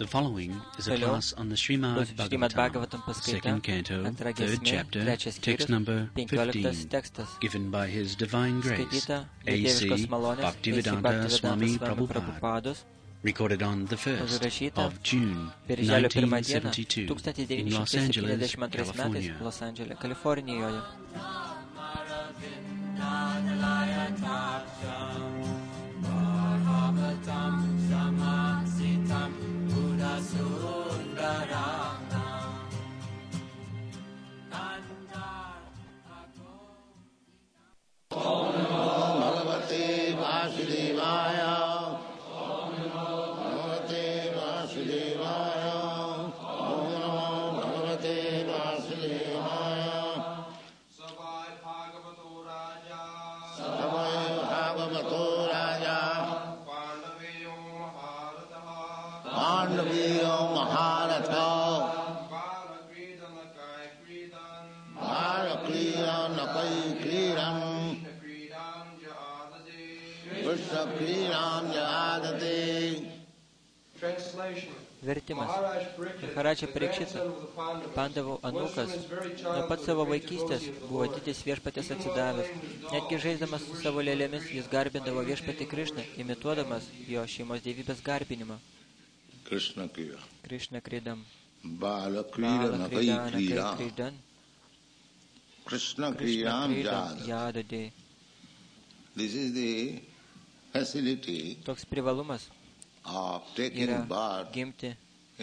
The following is a Toliau class on the Srimad Šrimad Bhagavatam, paskaita, second canto, antra third giesmė, chapter, trečias text skyrius, number 15 15, tekstas. given by His Divine Grace, Skaityta A.C. dieviškos malonės, Bhaktivedanta Swami Prabhupada, Prabhupados, recorded on the 1st užrašyta of June, Birželio 1 dieną 1972, in Los Angeles, 1972 metais California. Los Andžele, Kalifornijoje. Vertimas. Maharadža Parikšita, Pandavų anūkas, nuo pat savo vaikystės buvo didis viešpatės atsidavęs. Netgi žaisdamas su savo lėlėmis, jis garbindavo viešpatį Krišną, imituodamas jo šeimos dievybės garbinimą. Krišna Kridam. Bala Kridana Kridan. Krishna Kridam Yadade. Toks privalumas yra gimti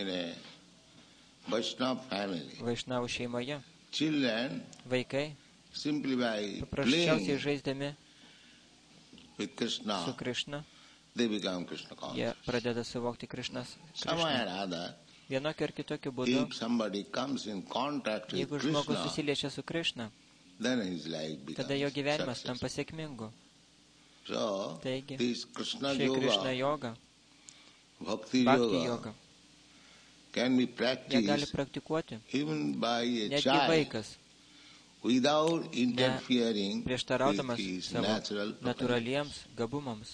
Vaišnavų šeimoje. Vaikai paprasčiausiai žaisdami su Krišna, jie pradeda suvokti Krišnas. Vienokiu ar kitokiu būdu, jeigu žmogus susiliečia su Krišna, tada jo gyvenimas tampa sėkmingu. Taigi, ši Krišna joga, Bhakti joga, ją gali praktikuoti netgi vaikas, prieštaraudamas savo natūraliems gabumams.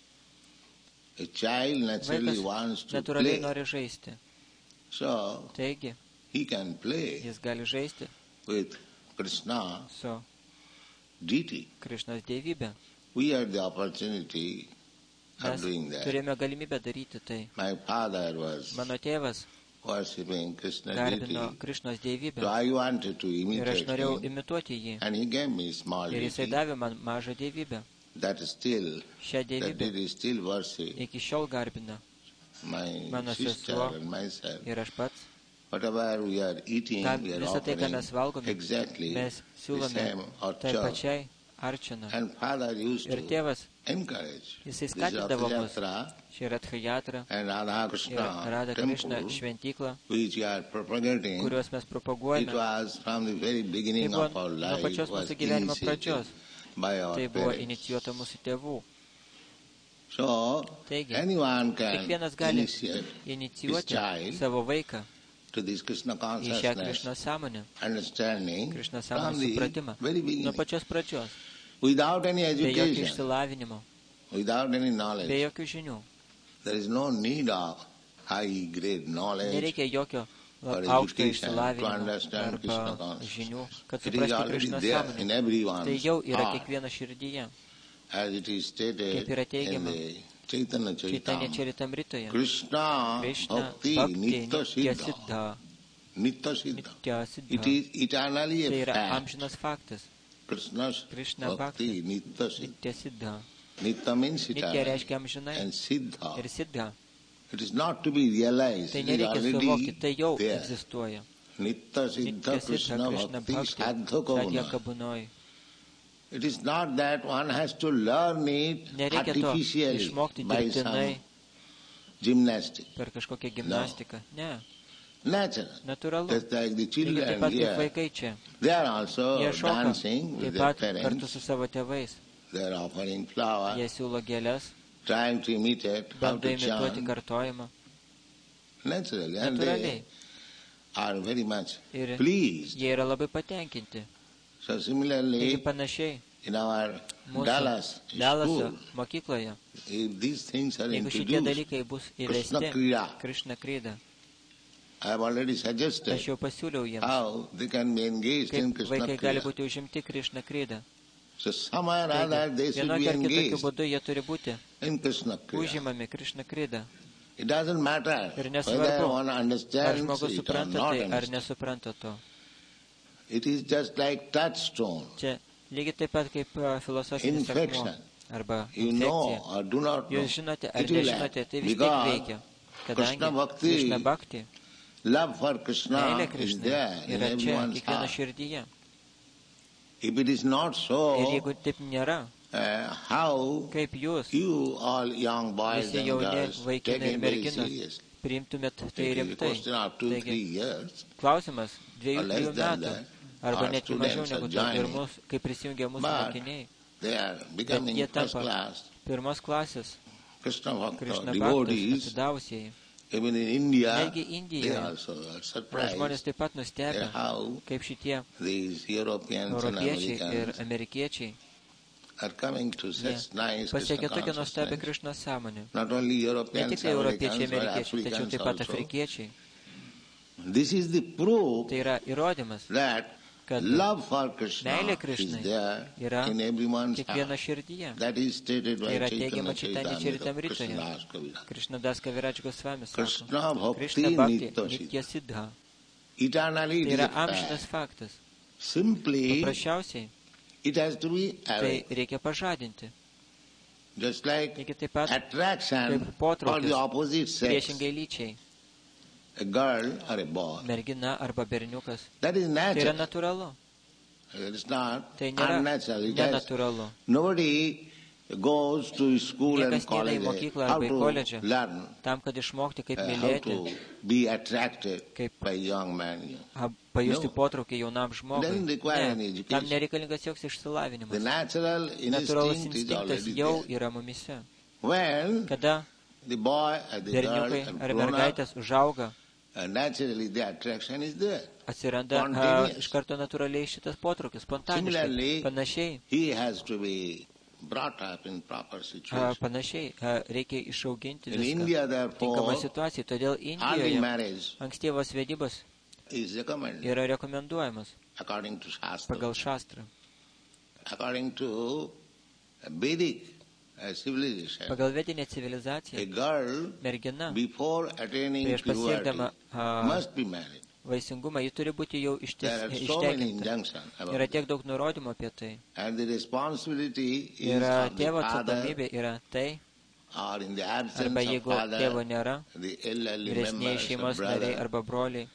Vaikas natūraliai nori žaisti. Taigi, jis gali žaisti su Krišnos dievybė. Mes turėjome galimybę daryti tai. Mano tėvas garbino Krišnos dievybę ir aš norėjau imituoti jį. Ir jisai davė man mažą dievybę. Šią dievybę iki šiol garbina mano sesuo ir aš pats. Visą tai, ką mes valgome, mes siūlome tai pačiai arčina. Ir tėvas, jisai skatindavo mus šį Radhayatra ir Radha Krishna šventyklą, kuriuos mes propaguojame. Tai buvo nuo pačios mūsų gyvenimo pradžios. Tai buvo inicijuota mūsų tėvų. Taigi, kiekvienas gali inicijuoti savo vaiką į šią Krišnos sąmonę, Krišnos sąmonės supratimą, nuo pačios pradžios, be jokio išsilavinimo, be jokių žinių. Nereikia jokio aukšto išsilavinimo arba žinių, kad suprasti Krišnos sąmonę. Tai jau yra kiekvieno širdyje, kaip yra teigiama Chaitanya Charitamritoje. Krishna Bhakti Nitya Siddha. Tai yra amžinas faktas. Krishna Bhakti Nitya Siddha. Nitya reiškia amžinai ir Siddha. Tai nereikia suvokti, tai jau egzistuoja. Nitya Siddha Krishna Bhakti Sadhya Kabunoj. It is not that one has to learn it artificially by some gymnastics. Per kažkokią gimnastiką. Ne. Natural. Natūralu. Just like the children taip pat kaip here. vaikai čia. They are also Jie šoka dancing with taip their pat kartu parents. su savo tėvais. They are offering flowers, Jie siūlo gėles, trying to imitate how bando to imituoti chant. kartojimą. Naturally. And they Natūraliai. are very much Ir pleased. jie yra labai patenkinti. So similarly, Taigi panašiai, in our mūsų Dallaso Dallaso mokykloje, if these things are jeigu šitie introduced, dalykai bus Krishna įvesti, Kriya, Krishna Krida, I have already suggested aš jau pasiūliau jiems, how they can be engaged in kaip Krishna vaikai gali Kriya. būti užimti Krishna Krida. So somehow or other they should be Vienokiu ar kitokiu engaged būdu jie turi būti in Krishna Kriya. užimami Krishna Krida. It doesn't matter Ir whether nesvarbu, one ar understands žmogus it or supranta not tai, ar understands. nesupranta to. It is just like touchstone. Čia lygiai taip pat kaip filosofinis akmuo Infection. arba You know infekcija. or do not know. Jūs žinote ar It will nežinote, act. tai vis tiek Because veikia. Kadangi Krishna Bhakti, Krishna Bhakti, love for Krishna meilė is Krishnai there in yra čia everyone's kiekvieno heart. širdyje. If it is not Ir so, jeigu taip nėra, how kaip jūs, you all young boys visi and jauni girls take vaikinai ir it very merginos, serious. priimtumėt tai It is a rimtai. question of 2-3 Taigi, years. klausimas Or 2-3 less than metų, that, arba our netgi mažiau students are negu to, joining. ir mūsų, kai prisijungia mūsų But mokiniai, They are bet becoming jie first tampa class pirmos klasės Krishna Bhakta Krishna Bhaktas, devotees. atsidavusieji. Even in India, Netgi they Indijoje also are žmonės surprised taip pat nustebę, at how kaip šitie these Europeans and europiečiai ir Americans amerikiečiai are coming to such nice pasiekė Krishna tokią nuostabią consciousness. Krishna sąmonę. Not only Ne Europeans, tik tai europiečiai, Americans, but amerikiečiai, tačiau Africans taip pat also. afrikiečiai. This is the proof Tai yra įrodymas, that kad love for Krishna meilė is Krishnai there yra in everyone's kiekvieno heart. širdyje. That is stated Tai by yra Chaitanya teigiama Chaitanya Charitamrita, Charitamritoje. Krishnadas Kavira. Krishnadas Kaviraj Goswami sako, Krishna Bhakti Krishna Bhakti Nitya Nitya Siddha. Eternally Tai it is yra a amžinas fact. faktas. Simply, Paprasčiausiai it has to be tai awake. reikia pažadinti. Just like Lygiai taip pat attraction kaip for potraukis the opposite sex, priešingai lyčiai, a girl or a boy. mergina arba berniukas. That is Tai yra natural. natūralu. It is not Tai nėra unnatural. It has, nenatūralu. nobody goes to school and Niekas neina į college mokyklą how arba į to koledžą learn tam, kad išmokti, kaip how mylėti, to be attracted kaip by young man. pajusti No. potraukį jaunam žmogui. Doesn't require any Ne, tam education. nereikalingas joks The išsilavinimas. natural Natūralus instinct is instinktas already jau there. yra mumise. When Kada the boy or the girl berniukai have ar grown up, mergaitės užauga, naturally the attraction is there. atsiranda Spontaneous. iš karto natūraliai šitas potraukis, spontaniškai. Similarly, Panašiai, he has to be brought up in proper situation. panašiai reikia išauginti In viską India, tinkamą therefore, situaciją. Todėl early Indijoje marriage ankstyvos vedybos is recommended yra rekomenduojamas according to Shastra. pagal šastrą. According to Vedic civilization, Pagal vedinę a civilizaciją girl, mergina before attaining prieš puberty, pasiekdama must be married. vaisingumą, ji turi būti jau There are so many ištekinta. injunctions about Yra it. tiek daug nurodymų apie tai. And the responsibility is Yra of the tėvo father, atsakomybė, yra tai, or in the absence arba of jeigu father, tėvo nėra, the elderly vyresniai members, šeimos the nariai brother. arba broliai,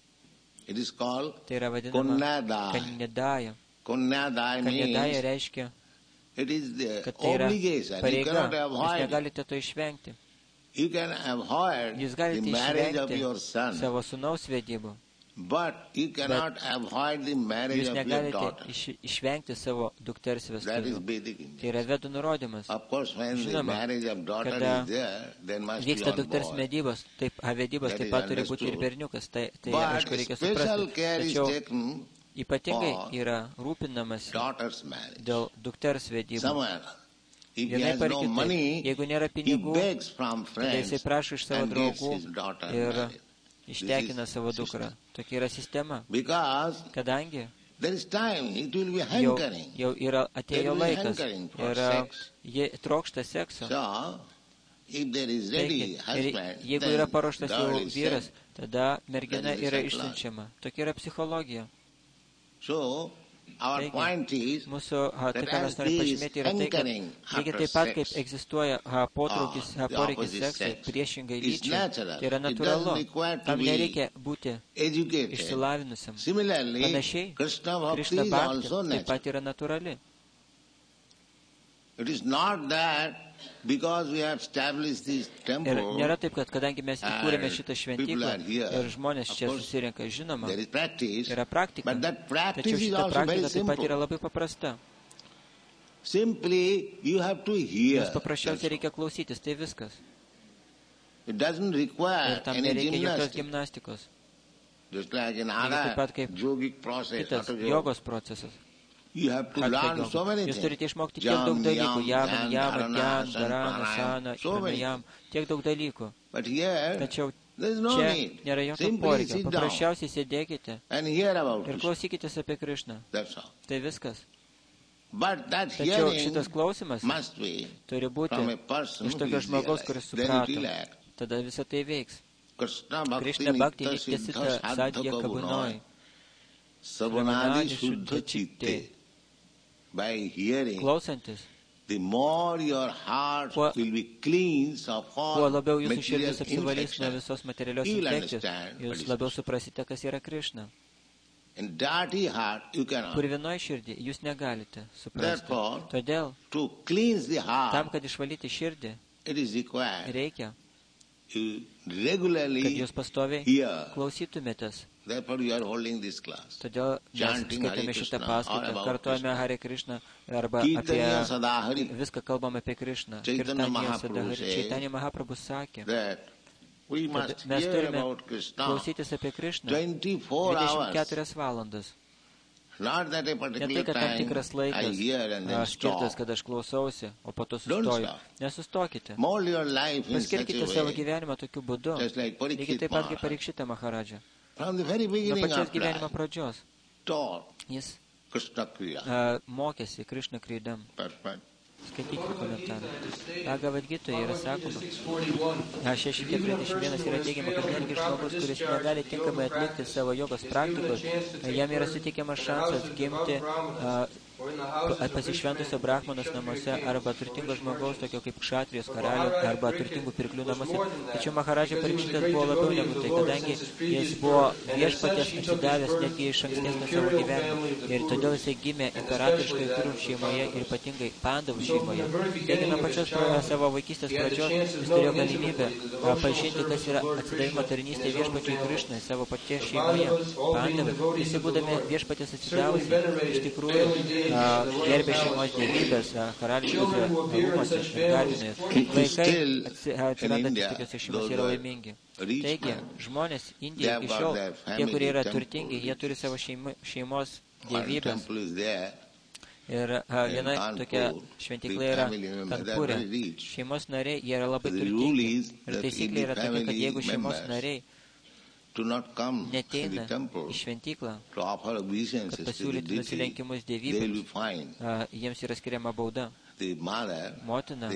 It is called tai yra vadinama Kunnadai. kanidaya. Kunnadai Kanidaya means reiškia, it is the kad tai yra obligation. You pareiga, cannot jūs avoid it. negalite to išvengti. You can avoid Jūs the galite marriage of išvengti your son, savo sūnaus vedybų, but you cannot avoid the marriage jūs of your negalite daughter. išvengti savo dukters That is vestuvių. Vedic Tai India. yra vedų nurodymas. Of course, when the Žinoma, marriage of daughter kada is there, then must be vyksta on dukters board. vedybos, vedybos That taip is pat turi būti ir understood. berniukas. Tai But aišku, reikia special suprasti. care is Tačiau taken ypatingai for yra rūpinamas daughter's marriage. dėl dukters vedybų. Somewhere, if he Vienaip has ar no kitaip, money, jeigu nėra he pinigų, begs from tada friends jisai prašo iš savo and gives draugų his daughter ir marriage. ištekina savo dukrą. Tokia yra sistema. Because Kadangi there is time, it will be jau hankering. yra atėjo There will be laikas hankering for ir sex. jie trokšta sekso. So, if there is ready Ir husband, jeigu then yra paruoštas girl jau is vyras, sent. tada mergina That is yra the išsiunčiama. Tokia yra psichologija. So, our Taigi, point is mūsų, tai that ką mes as norime this pažymėti, yra tai, kad hankering lygiai after taip pat, kaip sex egzistuoja potraukis, or the poreikis opposite seksui, sex priešingai is lyčiai, natural. tai yra It natūralu. doesn't require to Tam be nereikia būti educated. išsilavinusiam. Similarly, Panašiai, Krishna Bhakti Krishna is Bhakti also taip natural. pat yra natūrali. It is not that because we have established this temple, Ir nėra taip, kad kadangi mes įkūrėme and šitą people šventyklą are here, ir žmonės of čia course, susirenka, žinoma, there is practice, yra praktika. but that practice Tačiau is šita also very praktika taip pat simple. yra labai paprasta. Simply, you have to hear. Jums paprasčiausiai reikia klausytis, tai viskas. It doesn't Ir require tam any nereikia jokios gymnastics. gimnastikos. Just like in Lygiai taip other pat kaip yogic process, kitas Hatha yoga. jogos procesas. Jūs turite išmokti tiek daug dalykų. Jama, Gyan, Dharana, Sana, Pranayam. Tiek daug dalykų. Tačiau čia nėra jokio poreikio. Paprasčiausiai sėdėkite ir klausykitės apie Krišną. Tai viskas. Tačiau šitas klausimas turi būti iš tokio žmogaus, kuris suprato. Tada visą tai veiks. Krishna Bhakti Nityasita Sadhya Kabunoi Sravanadi Shuddha Chitte. Klausantis, kuo labiau jūsų širdis apsivalys nuo visos materialios infekcijos, jūs labiau suprasite, kas yra Krishna. Purvinoj širdį jūs negalite suprasti. Todėl, tam, kad išvalyti širdį, reikia, kad jūs pastoviai klausytumėtės. Todėl mes skaitėme šitą paskaitą, kartuojame Hare Krishna arba apie viską kalbame apie Krishną. Chaitanya Mahaprabhu sakė, kad mes turime klausytis apie Krishną 24 valandas. Ne tai, kad tam tikras laikas skirtas, kad aš klausausi, o po to sustoju. Nesustokite. Paskirkite savo gyvenimą tokiu būdu. Lygiai taip pat kaip Parikšita Maharadža. Nuo pačios gyvenimo pradžios jis mokėsi Krishna Kridam. Skaitykite komentarą. Bhagavad Gitoje yra sakoma, 641 yra teigiama, kad netgi žmogus, kuris negali tinkamai atlikti savo jogos praktikos, jam yra suteikiamas šansas gimti pasišventusio brahmanos namuose arba turtingo žmogaus, tokio kaip Kšatrijos karalių arba turtingų pirklių namuose. Tačiau Maharadža Parikšitas buvo labiau negu tai, kadangi jis buvo viešpaties atsidavęs netgi iš ankstesnio savo gyvenimo ir todėl jisai gimė imperatoriškai Kurų šeimoje ir ypatingai Pandavų šeimoje. Taigi nuo pačios savo vaikystės pradžios jis turėjo galimybę pažinti, kas yra atsidavimo tarnystė viešpačiui Krišnai savo paties šeimoje. Pandavai, visi būdami viešpaties atsidavusi, iš tikrųjų gerbė šeimos dievybės, karališkose rūmose ir garbinės. Vaikai atsirandantis tokiuose šeimose yra laimingi. Taigi, žmonės Indijoje iki šiol, tie, kurie yra turtingi, jie turi savo šeimos dievybės. Ir viena tokia šventykla yra Kanpūre. Šeimos nariai, jie yra labai turtingi. Ir taisyklė yra tokia, kad jeigu šeimos nariai neteina į šventyklą, kad pasiūlyti nusilenkimus dievybėms, jiems yra skiriama bauda. Motina,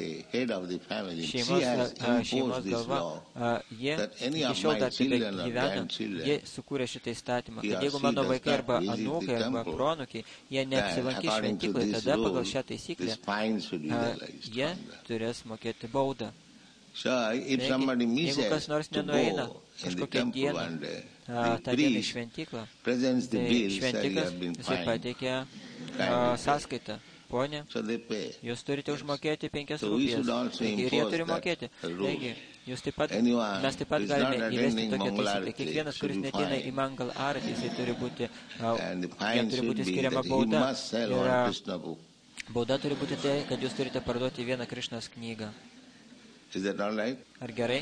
šeimos galva, jie iki šiol dar tebe gyvena, jie sukūrė šitą įstatymą, kad jeigu mano vaikai arba anūkai arba proanūkiai, jie neapsilankys šventyklai, tada pagal šią taisyklę jie turės mokėti baudą. Jeigu kas nors nenueina kažkokią dieną, tą dieną į šventyklą, tai šventikas jisai pateikia sąskaitą. Pone, jūs turite užmokėti 5 rupijas ir jie turi mokėti. Taigi, mes taip pat galime įvesti tokią taisyklę. Kiekvienas, kuris neteina į Mangal Aratį, jam turi būti skiriama bauda. Ir bauda turi būti tai, kad jūs turite parduoti vieną Krišnos knygą. Ar gerai?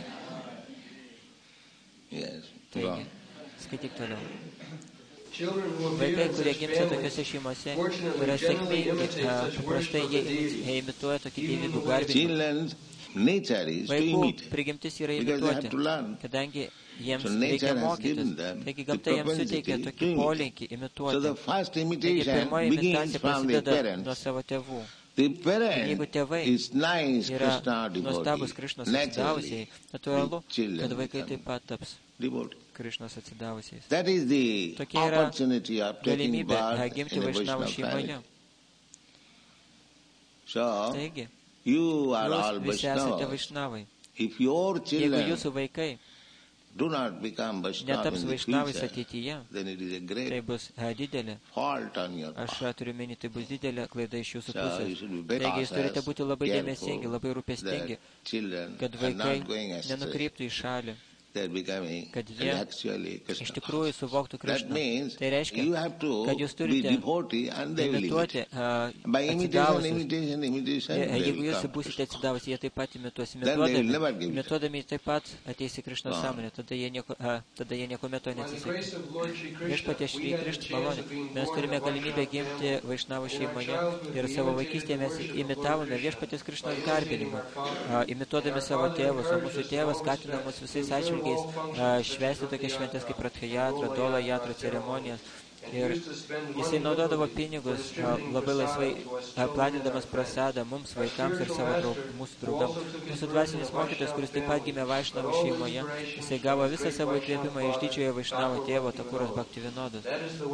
Taigi, skaityk toliau. Vaikai, kurie gimsta tokiuose šeimose, kurie sėkmingi, paprastai jie imituoja tokį dievybių garbinimą. Vaikų prigimtis yra imituoti, kadangi jiems reikia mokytis. Taigi gamta jiems suteikia tokį polinkį imituoti. Taigi pirmoji imitacija prasideda nuo savo tėvų. Jeigu tėvai yra nuostabus Krišnos atsidavusiai, natūralu, kad vaikai taip pat taps Krišnos atsidavusiais. Tokia yra galimybė gimti Vaišnavų šeimoje. Taigi, jūs visi esate Vaišnavai. Jeigu jūsų vaikai netaps Vaišnavais ateityje, tai bus didelė. Aš turiu meni, tai bus didelė klaida iš jūsų pusės. Taigi jūs turite būti labai dėmesingi, labai rūpestingi, kad vaikai nenukreiptų į šalį. kad jie iš tikrųjų suvoktų Krišną. Tai reiškia, kad jūs turite imituoti atsidavusius. Jeigu jūs būsite atsidavusi, jie taip pat imituos. Imituodami taip pat ateis į Krišnos sąmonę, tada jie niekuomet to neatsisakys. Viešpaties Šri Krišna malonė. Mes turime galimybę gimti Vaišnavų šeimoje ir savo vaikystėje mes imitavome Viešpaties Krišnos garbinimą, imituodami savo tėvus, o mūsų tėvas skatina mus visais atžvilgiais švęsti tokias šventės kaip Rathayatra, Dola Jatra ceremonijas. Ir jisai naudodavo pinigus labai laisvai, platindamas prasadą mums, vaikams ir mūsų draugams. Mūsų dvasinis mokytojas, kuris taip pat gimė Vaišnavų šeimoje, jisai gavo visą savo įkvėpimą iš didžiojo Vaišnavo tėvo Takuros Bhaktivinodos.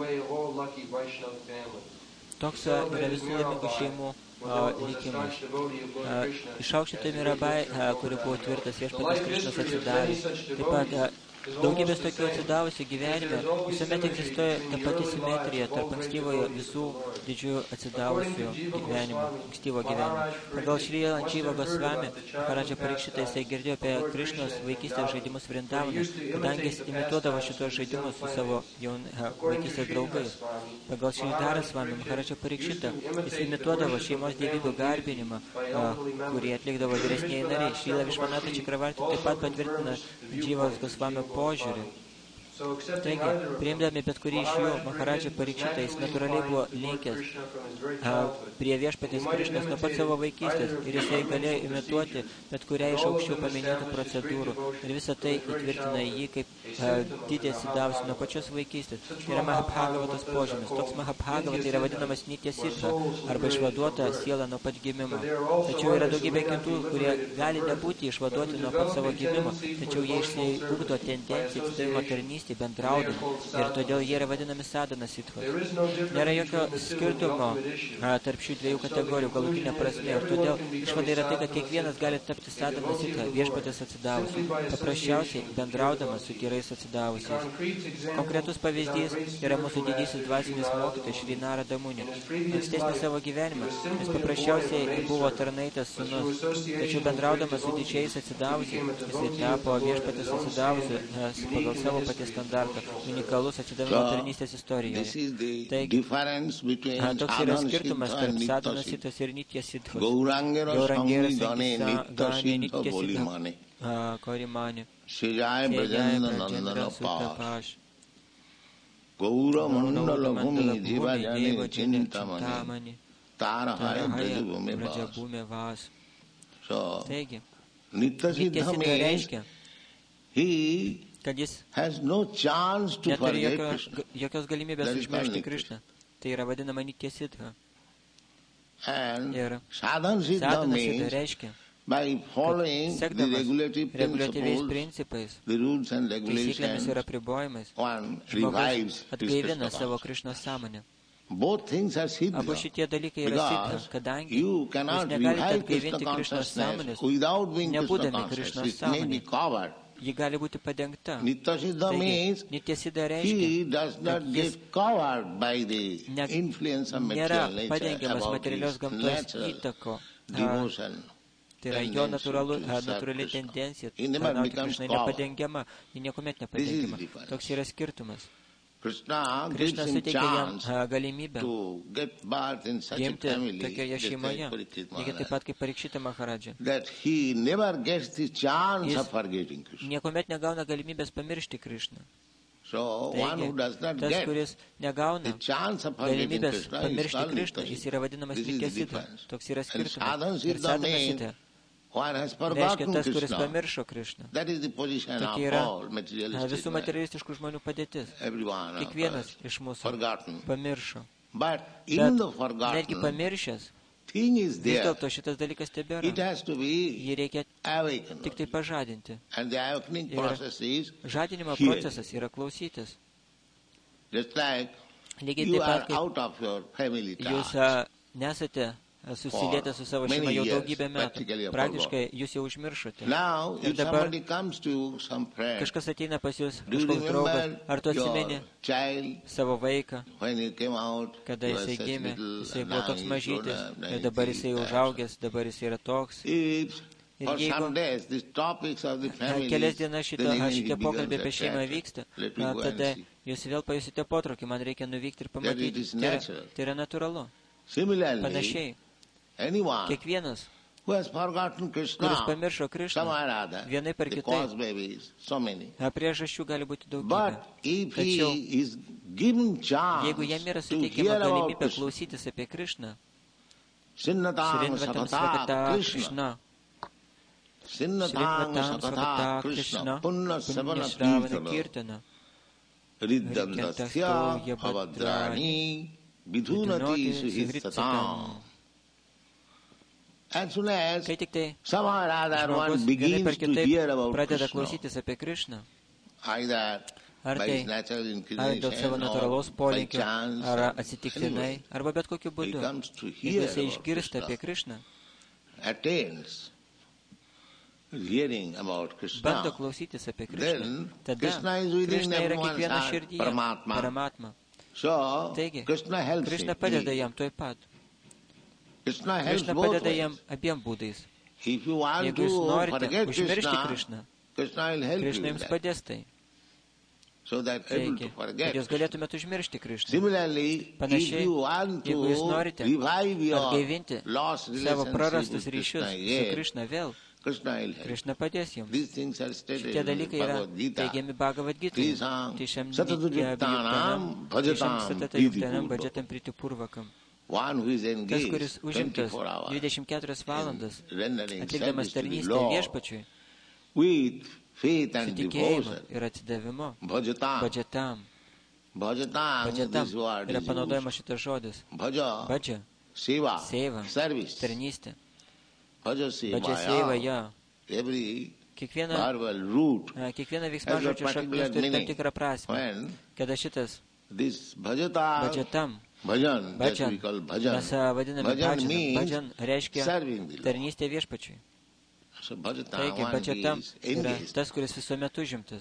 Toks yra visų laimingų šeimų likimas. Išaukštyta Mirabai, kuri buvo tvirtas Viešpaties Krišnos atsidavė. Taip pat daugybės tokių atsidavusių gyvenime visuomet egzistuoja ta pati simetrija tarp ankstyvojo visų didžiųjų atsidavusių gyvenimo, ankstyvo gyvenimo. Pagal Šri Lančyva Gosvami, Maharadža Parikšita, jisai girdėjo apie Krišnos vaikystės žaidimus Vrindavane, kadangi jis imituodavo šitos žaidimus su savo vaikystės draugais. Pagal Šri Dharasvami, Maharadža Parikšita, jis imituodavo šeimos dievybių garbinimą, kurį atlikdavo vyresnieji nariai. Šrila Višvanata Čakravarti taip pat patvirtina Dživos Gosvamio požiūrį. Taigi, priimdami bet kurį iš jų, Maharadža Parikšita, jis natūraliai buvo linkęs prie Viešpaties Krišnos nuo pat savo vaikystės ir jisai galėjo imituoti bet kurią iš aukščiau paminėtų procedūrų. Ir visą tai įtvirtina jį kaip didį atsidavusi nuo pačios vaikystės. Tai yra Mahabhagavatos požymis. Toks Mahabhagavata yra vadinamas Nitya Siddha arba išvaduota siela nuo pat gimimo. Tačiau yra daugybė kitų, kurie gali nebūti išvaduoti nuo pat savo gimimo, tačiau jie išsiugdo tendenciją atsidavimo tarnystę bendraudami ir todėl jie yra vadinami sadhana siddhos. Nėra jokio skirtumo tarp šių dviejų kategorijų galutinė prasme ir todėl išvada yra tai, kad kiekvienas gali tapti sadhana siddha, Viešpaties atsidavusiu, paprasčiausiai bendraudamas su tyrais atsidavusiais. Konkretus pavyzdys yra mūsų didysis dvasinis mokytojas Šri Narada Muni. Ankstesnį savo gyvenimą jis paprasčiausiai buvo tarnaitas sūnus, tačiau bendraudamas su didžiais atsidavusiais jisai tapo Viešpaties atsidavusiu pagal savo paties standartą, unikalus atsidavimo tarnystės istorijoje. Taigi, toks yra skirtumas tarp sadhana siddhos ir nitya siddhos. Gaurangera Sankisagani nitya siddha Korimani Sejaya Brajendra Sutapash Gaura Mandala Bhumi Jivajani Chintamani Tarahaya Brajabhume Vas. Taigi, nitya siddha reiškia, kad jis neturi jokios galimybės užmiršti Krišną. Tai yra vadinama Nitya Siddha. Ir sadhana siddha reiškia, kad sekdamas reguliatyviais principais, taisyklėmis ir apribojimais, žmogus atgaivina savo Krišnos sąmonę. Abu šitie dalykai yra siddha, kadangi jūs negalite atgaivinti Krišnos sąmonės, nebūdami Krišnos sąmonė. Ji gali būti padengta. Nitya siddha reiškia, kad jis nėra padengiamas materialios gamtos įtako. Tai yra jo natūrali tendencija. Tarnauti Krišnai nepadengiama, ji niekuomet nepadengiama. Toks yra skirtumas. Krišna suteikia jam galimybę gimti tokioje šeimoje, lygiai taip pat kaip Parikšita Maharadža. Jis niekuomet negauna galimybės pamiršti Krišną. Taigi, tas, kuris negauna galimybės pamiršti Krišną, jis yra vadinamas Nitya Siddha. Toks yra skirtumas. Ir sadhana siddha reiškia tas, kuris pamiršo Krišną. Tokia yra visų materialistiškų žmonių padėtis. Kiekvienas iš mūsų pamiršo. Bet netgi pamiršęs, vis dėlto šitas dalykas tebėra. Jį reikia tik tai pažadinti. Ir žadinimo procesas yra klausytis. Lygiai taip pat, kaip jūs nesate susilietę su savo šeima jau daugybę metų. Praktiškai jūs jau užmiršote. Ir dabar kažkas ateina pas jūs, kažkoks draugas, ar tu atsimeni savo vaiką, kada jisai gimė, jisai buvo toks mažytis, ir dabar jisai užaugęs, dabar jisai yra toks. Ir jeigu kelias dienas šitie pokalbiai apie šeimą vyksta, tada jūs vėl pajusite potraukį, man reikia nuvykti ir pamatyti. Tai yra natūralu. Panašiai, kiekvienas, kuris pamiršo Krišną, vienai per kitaip, priežasčių gali būti daugybė. Tačiau, jeigu jam yra suteikiama galimybė klausytis apie Krišną, Srinvatam Svakata Krishna, Srinvatam Svakata Krishna, Punyashravana Kirtana, Riddhantasya Bhavadrani, Vidhunati Suhritsitam. Kai tik tai žmogus vienai per kitaip pradeda klausytis apie Krišną, ar tai dėl savo natūralaus polinkio, ar atsitiktinai, arba bet kokiu būdu, jeigu jisai išgirsta apie Krišną, bando klausytis apie Krišną, tada Krišna yra kiekviena širdyje, Paramatma. Taigi, Krišna padeda jam tuoj pat. Krišna padeda jam abiem būdais. Jeigu jūs norite užmiršti Krišną, Krišna jums padės tai. Taigi, kad jūs galėtumėte užmiršti Krišną. Panašiai, jeigu jūs norite atgaivinti savo prarastus ryšius su Krišna vėl, Krišna padės jums. Šitie dalykai yra teigiami Bhagavad Gitoje. Tišam satatayuktanam bhajatam pritipurvakam. Tas, kuris užimtas 24 valandas, atlikdamas tarnystę viešpačiui, su tikėjimu ir atsidavimu, bhajatam. Bhajatam yra panaudojamas šitas žodis. Bhaja, seva, tarnystė. Bhaja seva, ja. Kiekviena veiksmažodžio šaknis turi tam tikrą prasmę. Kada šitas bhajatam, bhajan, mes vadiname bhajan, reiškia tarnystė viešpačiui. Taigi, bhajatam yra tas, kuris visuomet užimtas.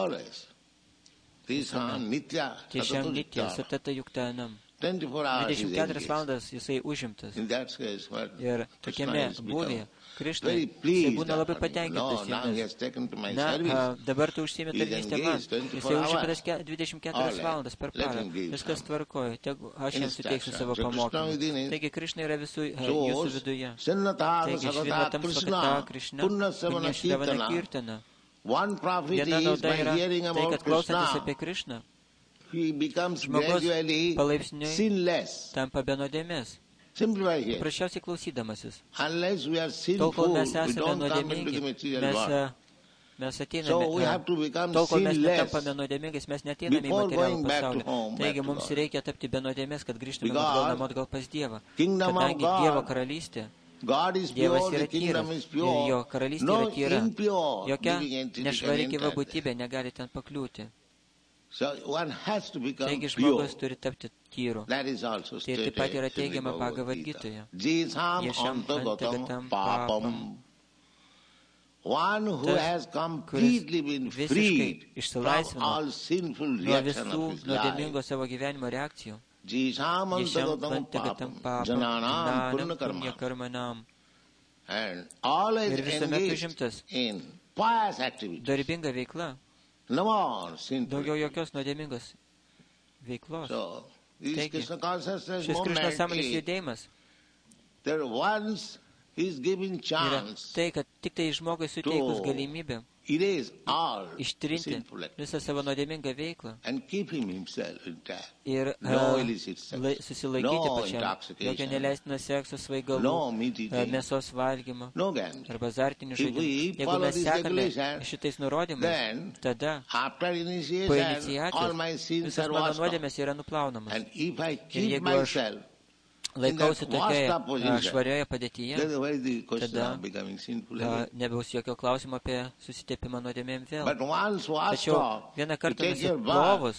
Tiešam nitya, satata yuktanam. 24 valandas jisai užimtas. Ir tokiame būvyje Krišna, jisai būna labai patenkintas jomis. Na, dabar tu užsiimi tarnystę man. Jisai užimtas 24 valandas per parą. Viskas tvarkoja. Aš jam suteiksiu savo pamokymą. Taigi Krišna yra jūsų viduje. Taigi Šrinatam Svakata Krišna, Punyashravana Kirtana. Viena nauda yra tai, kad klausantis apie Krišną, žmogus palaipsniui tampa be nuodėmės. Paprasčiausiai klausydamasis. Tol, kol mes esame nuodėmingi, mes ateiname, tol, kol mes netampame nuodėmingais, mes neteiname į materialų pasaulį. Taigi mums reikia tapti be nuodėmės, kad grįžtume atgal pas Dievą. Kadangi Dievo karalystė, Dievas yra tyras ir jo karalystė yra tyra. Jokia nešvari gyva būtybė negali ten pakliūti. Taigi žmogus turi tapti tyru. Tai taip pat yra teigiama Bhagavad Gitoje. Ješam antagatam papam. Tas, kuris visiškai išsilaisvino nuo visų nuodėmingo savo gyvenimo reakcijų. Ješam antagatam papam, jananam punyakarmanam. Ir visuomet užimtas darbinga veikla. Daugiau jokios nuodėmingos veiklos. Taigi, šis Krišnos sąmonės judėjimas yra tai, kad tik tai žmogui suteikus galimybę ištrinti visą savo nuodėmingą veiklą ir susilaikyti pačiam, jokio neleistino sekso, svaigalų, mėsos valgymo arba azartinių žaidimų. Jeigu mes sekame šitais nurodymais, tada po iniciacijos visas mano nuodėmės yra nuplaunamas. Ir jeigu aš laikausi tokioje švarioje padėtyje, tada nebus jokio klausimo apie susitepimą nuodėmėm vėl. Tačiau vieną kartą nusiplovus,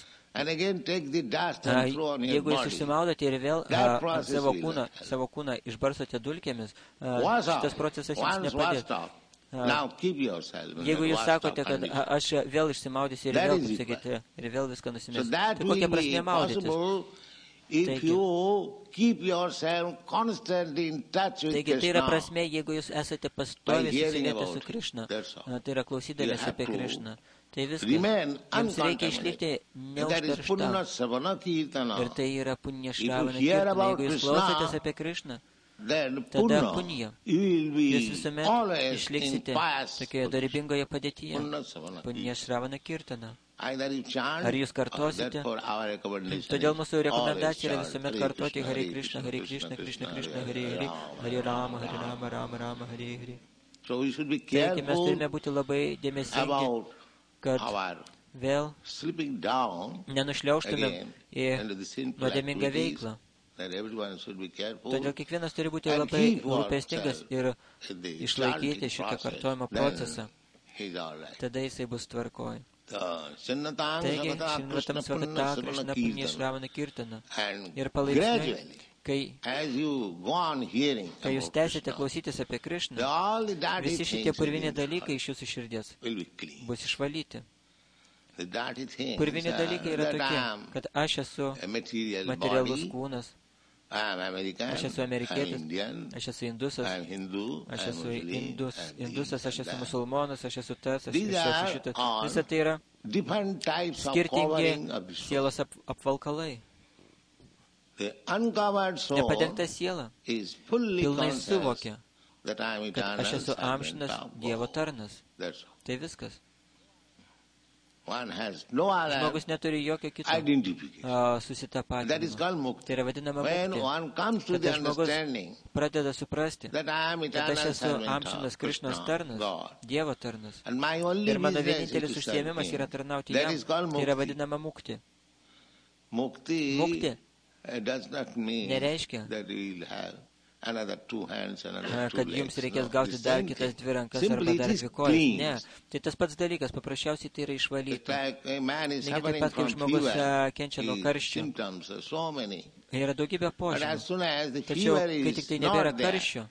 jeigu jūs užsimaudote ir vėl savo kūną išbarstote dulkėmis, šitas procesas jums nepadės. Jeigu jūs sakote, kad aš vėl išsimaudysiu ir vėl, kaip sakyti, ir vėl viską nusimesiu, tai kokia prasmė maudytis? Taigi tai yra prasme, jeigu jūs esate pastoviai susilieti su Krišna, tai yra klausydamiesi apie Krišną. Tai viskas. Jums reikia išlikti neužterštam. Ir tai yra punya šravana kirtana. Jeigu jūs klausotės apie Krišną, tada punya. Jūs visuomet išliksite tokioje darbingoje padėtyje. Punya šravana kirtana. Ar jūs kartosite? Todėl mūsų rekomendacija yra visuomet kartoti Hare Krishna, Hare Krishna, Krishna Krishna, Hare Hare, Hare Rama, Rama Rama, Hare Hare. Taigi mes turime būti labai dėmesingi, kad vėl nenušliaužtumėm į nuodėmingą veiklą. Todėl kiekvienas turi būti labai rūpestingas ir išlaikyti šitą kartojimo procesą. Tada jisai bus tvarkoj. Taigi, Šrinvatam Svakata Krishna Punya Šravana Kirtana. Ir palaipsniui, kai jūs tęsite klausytis apie Krišną, visi šitie purviniai dalykai iš jūsų širdies bus išvalyti. Purviniai dalykai yra tokie, kad aš esu materialus kūnas, aš esu amerikietis, aš esu indusas, aš esu indusas, aš esu musulmonas, aš esu tas, aš esu šitas. Visa tai yra skirtingi sielos apvalkalai. Nepadengta siela pilnai suvokia, kad aš esu amžinas Dievo tarnas. Tai viskas. Žmogus neturi jokio kito susitapatinimo. Tai yra vadinama mukti. Kada žmogus pradeda suprasti, kad aš esu amžinas Krišnos tarnas, Dievo tarnas. Ir mano vienintelis užsiėmimas yra tarnauti jam. Tai yra vadinama mukti. Mukti nereiškia, kad jums reikės gauti dar kitas dvi rankas arba dar dvi kojas. Ne, tai tas pats dalykas, paprasčiausiai tai yra išvalyti. Lygiai taip pat, kaip žmogus kenčia nuo karščio. Yra daugybė požymių. Tačiau, kai tik tai nebėra karščio,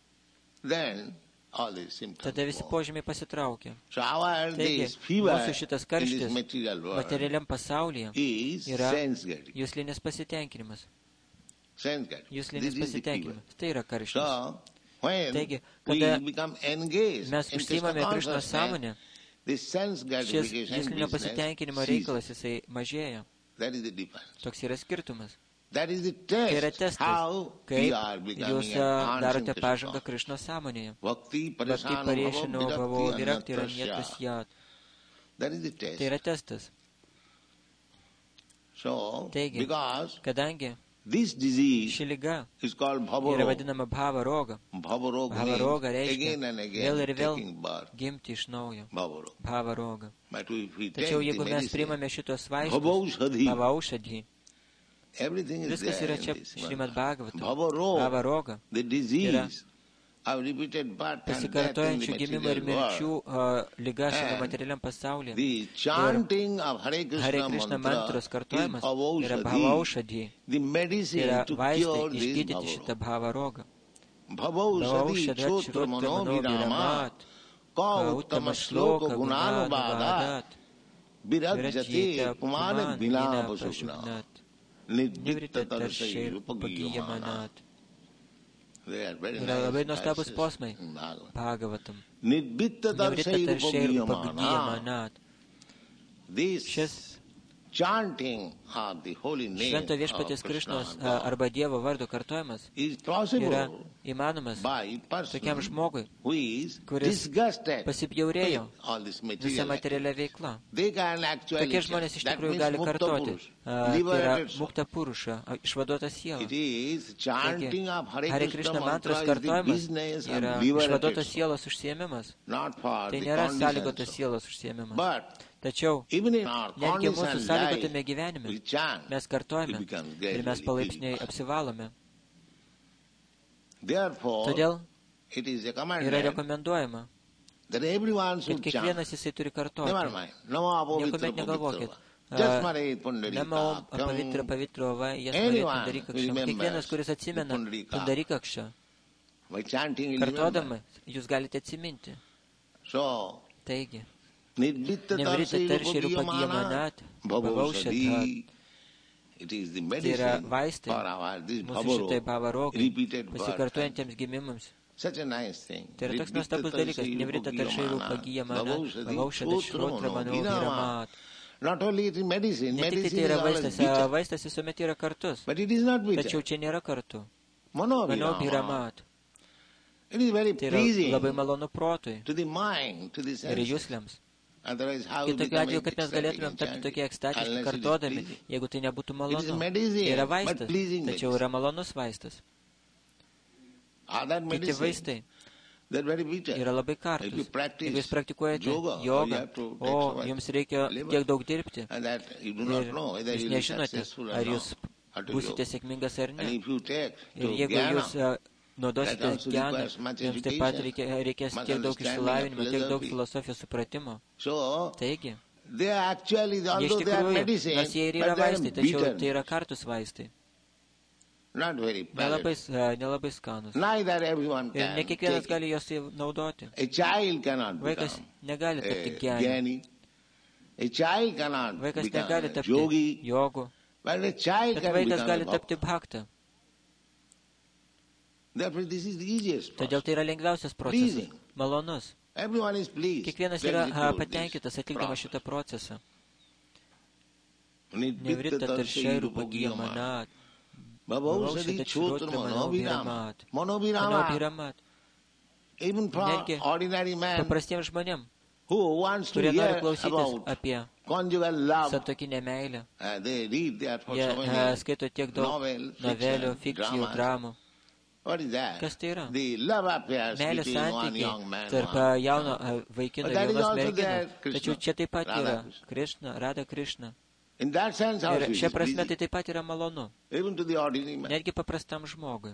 tada visi požymiai pasitraukia. Taigi, mūsų šitas karštis materialiam pasaulyje yra juslinis pasitenkinimas. Juslinis pasitenkinimas. Tai yra karštis. Taigi, kada mes užsiimame Krišnos sąmonę, šis juslinio pasitenkinimo reikalas, jisai mažėja. Toks yra skirtumas. Tai yra testas, kaip jūs darote pažangą Krišnos sąmonėje. Bhakti pariešino bhavo virakti yra nietas jat. Tai yra testas. Taigi, kadangi ši liga yra vadinama bhava roga. Bhava roga reiškia vėl ir vėl gimti iš naujo. Bhava roga. Tačiau jeigu mes priimame šitos vaistus, bhava aušadhi, viskas yra čia Šrimad Bhagavatam. Bhava roga yra pasikartojančių gimimo ir mirčių lyga šiame materialiam pasaulyje. Ir Hare Krishna mantros kartojimas yra bhava aušadhi. Tai yra vaistai išgydyti šitą bhava rogą. Bhava aušadhat shrutamano viramat uttama shloka gunanavadat virajyta puman vina prashubnat nivrita tarshir upagiyamanat. Yra labai nuostabus posmai Bhagavatam. Nivrita tarshir upagiyamanat. Šis Švento viešpaties Krišnos arba Dievo vardo kartojimas yra įmanomas tokiam žmogui, kuris pasibjaurėjo visą materialią veiklą. Tokie žmonės iš tikrųjų gali kartoti. Tai yra mukta puruša, išvaduota siela. Taigi, Hare Krishna mantros kartojimas yra išvaduotos sielos užsiėmimas. Tai nėra sąlygotos sielos užsiėmimas. Tačiau, netgi mūsų sąlygotame gyvenime, mes kartojame ir mes palaipsniui apsivalome. Todėl yra rekomenduojama, kad kiekvienas jisai turi kartoti. Niekuomet negalvokit. Namo pavitra va jasmari pundarikakšam. Kiekvienas, kuris atsimena pundarikakšą, kartodama, jūs galite atsiminti. Taigi, Nivrita tarshir upagiyamanat bhava aushadhat Tai yra vaistai mūsų šitai bhava rogai, pasikartojantiems gimimams. Tai yra toks nuostabus dalykas, nevrita taršai rūpagijamana, vavaušadat šrotra manobhiramat. Ne tik tai yra vaistas, vaistas visuomet yra kartus, tačiau čia nėra kartu. Manobhiramat. Tai yra labai malonu protui ir jusliams. Kitokiu atveju, kad mes galėtumėm tapti tokie ekstatiški kartodami, jeigu tai nebūtų malonu. Tai yra vaistas, tačiau yra malonus vaistas. Kiti vaistai yra labai kartus. Jeigu jūs praktikuojate jogą, o jums reikia tiek daug dirbti, ir jūs nežinote, ar jūs būsite sėkmingas ar ne. Ir jeigu jūs naudositės gyaną, jums taip pat reikės tiek daug išsilavinimo, tiek daug filosofijos supratimo. Taigi, jie iš tikrųjų, nors jie ir yra vaistai, tačiau tai yra kartus vaistai. Nelabai skanus. Ir ne kiekvienas gali jos naudoti. Vaikas negali tapti gyani. Vaikas negali tapti jogu. Bet vaikas gali tapti bhakta. Todėl tai yra lengviausias procesas, malonus. Kiekvienas yra patenkintas atlikdamas šitą procesą. Nevrita taršai rūpagijamanat. Vavaušadat šrotra manobhiramat. Netgi paprastiems žmonėm, kurie nori klausytis apie santuokinę meilę. Jie skaito tiek daug novelių, fikcijų, dramų. Kas tai yra? Meilės santykiai tarp jauno vaikino ir jaunos merginos. Tačiau čia taip pat yra Krishna, Radha Krishna. Ir šia prasme tai taip pat yra malonu. Netgi paprastam žmogui.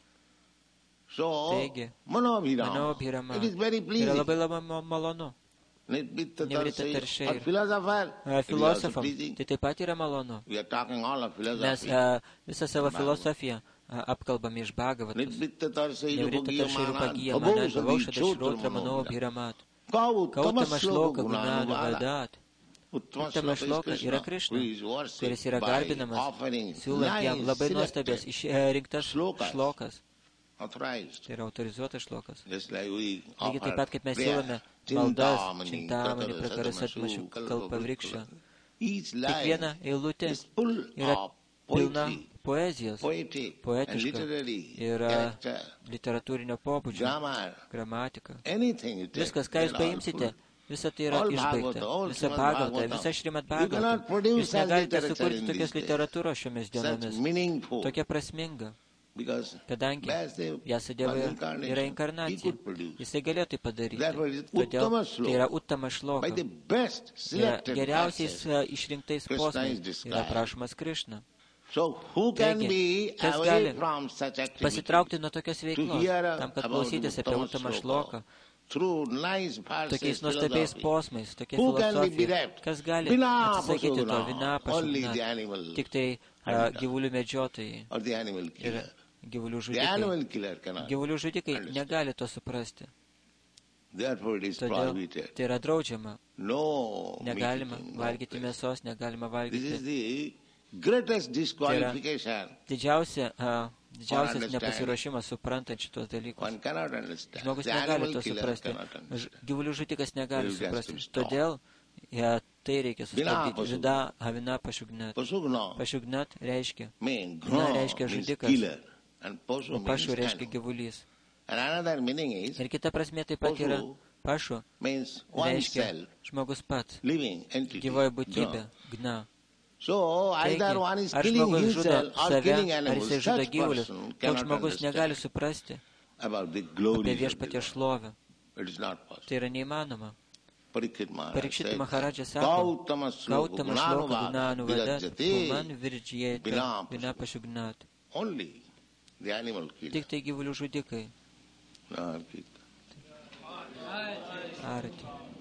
Taigi, manobhirama yra labai malonu. Nevrita taršai. Filosofam tai taip pat yra malonu. Mes visą savo filosofiją apkalbame iš Bhagavatos. Nevrita taršai rūpagijamana, vavaušadat šrotra manobhiramat. Gautama šloka gunanu vadat. Uttama šloka yra Krishna, kuris yra garbinamas, siūlant jam labai nuostabias išrinktas šlokas. Tai yra autorizuotas šlokas. Lygiai taip pat, kaip mes siūlome maldas, čintamani, prakarasatmašių, kalpavrikščio. Kiekviena eilutė yra pilna poezijos, poetiška ir literatūrinio pobūdžio, gramatika. Viskas, ką jūs paimsite, visa tai yra išbaigta. Visa Bhagavata, visa Šrimad Bhagavata. Jūs negalite sukurti tokios literatūros šiomis dienomis. Tokia prasminga. Kadangi Vyasadeva yra inkarnacija. Jisai galėjo tai padaryti. Todėl tai yra uttama šloka. Geriausiais išrinktais posmais yra prašomas Krishna. Taigi, kas gali pasitraukti nuo tokios veiklos, tam, kad klausytis apie uttamą šloką, tokiais nuostabiais posmais, tokia filosofija, kas gali atsisakyti to vinapašukna, tik tai gyvulių medžiotojai ir gyvulių žudikai. Gyvulių žudikai negali to suprasti. Todėl tai yra draudžiama. Negalima valgyti mėsos, negalima valgyti. Tai yra didžiausias nepasiruošimas suprantant šitos dalykus. Žmogus negali to suprasti. Gyvulių žudikas negali suprasti. Todėl tai reikia sustabdyti. Žida havina pašugnat. Pašugnat reiškia. Na reiškia žudikas. O pašu reiškia gyvulys. Ir kita prasmė taip pat yra pašu. Reiškia žmogus pats. Gyvoji būtybė. Gna. Taigi, ar žmogus žudo save, ar jisai žudo gyvulius, toks žmogus negali suprasti apie viešpaties šlovę. Tai yra neįmanoma. Parikšita Maharadža sako, Gautama šloka gunanu vadat, puman virdžijeta vinapašugnat. Tik tai gyvulių žudikai. Arti.